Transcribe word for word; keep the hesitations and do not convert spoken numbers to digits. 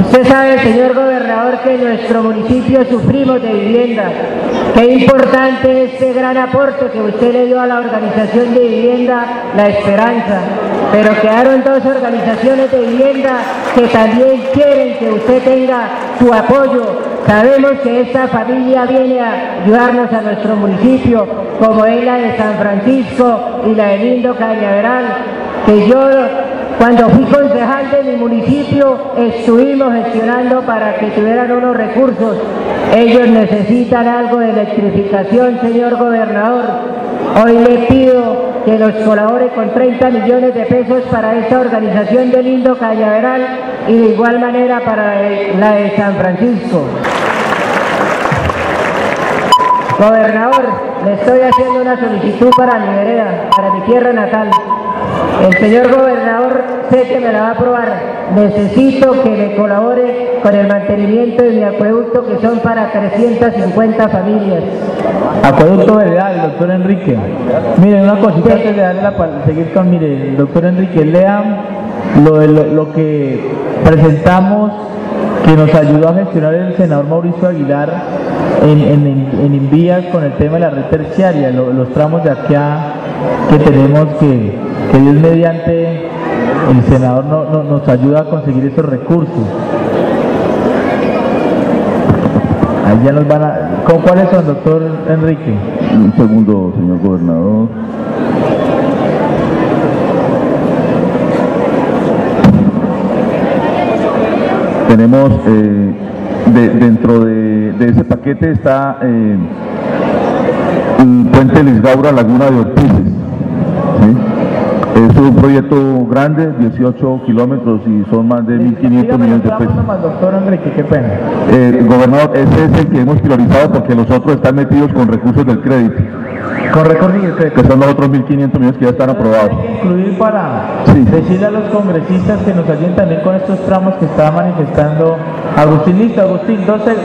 Usted sabe, señor gobernador, que en nuestro municipio sufrimos de vivienda. Qué importante este gran aporte que usted le dio a la organización de vivienda La Esperanza. Pero quedaron dos organizaciones de vivienda que también quieren que usted tenga su apoyo. Sabemos que esta familia viene a ayudarnos a nuestro municipio, como es la de San Francisco y la de Lindo Cañaveral, que yo, cuando fui concejal de mi municipio, estuvimos gestionando para que tuvieran unos recursos. Ellos necesitan algo de electrificación, señor gobernador. Hoy le pido que nos colabore con treinta millones de pesos para esta organización de Lindo Cañaveral y de igual manera para la de San Francisco. Gobernador, le estoy haciendo una solicitud para mi vereda, para mi tierra natal. El señor gobernador sé que me la va a aprobar. Necesito que me colabore con el mantenimiento de mi acueducto, que son para trescientas cincuenta familias. Acueducto veredal, doctor Enrique. Mire, una cosita antes de darle la palabra, seguir con, mire, doctor Enrique, lea lo, lo, lo que presentamos, que nos ayudó a gestionar el senador Mauricio Aguilar en, en, en Invías con el tema de la red terciaria, lo, los tramos de aquí a que tenemos que, que Dios mediante el senador no, no, nos ayuda a conseguir esos recursos. Ahí ya nos van a... ¿Con cuáles son, doctor Enrique? Un segundo, señor gobernador. Tenemos eh, de, dentro de, de ese paquete está eh, el puente Lisgaura Laguna de Ortiz. ¿Sí? Es un proyecto grande, dieciocho kilómetros y son más de mil quinientos millones de pesos. Más, doctor Enrique, qué pena. Eh, gobernador, ese es el que hemos priorizado porque los otros están metidos con recursos del crédito. Con recursos del crédito. Que son los otros mil quinientos millones que ya están aprobados. Hay que incluir para sí. decirle a los congresistas que nos ayuden también con estos tramos que está manifestando Agustín. Listo, Agustín, doce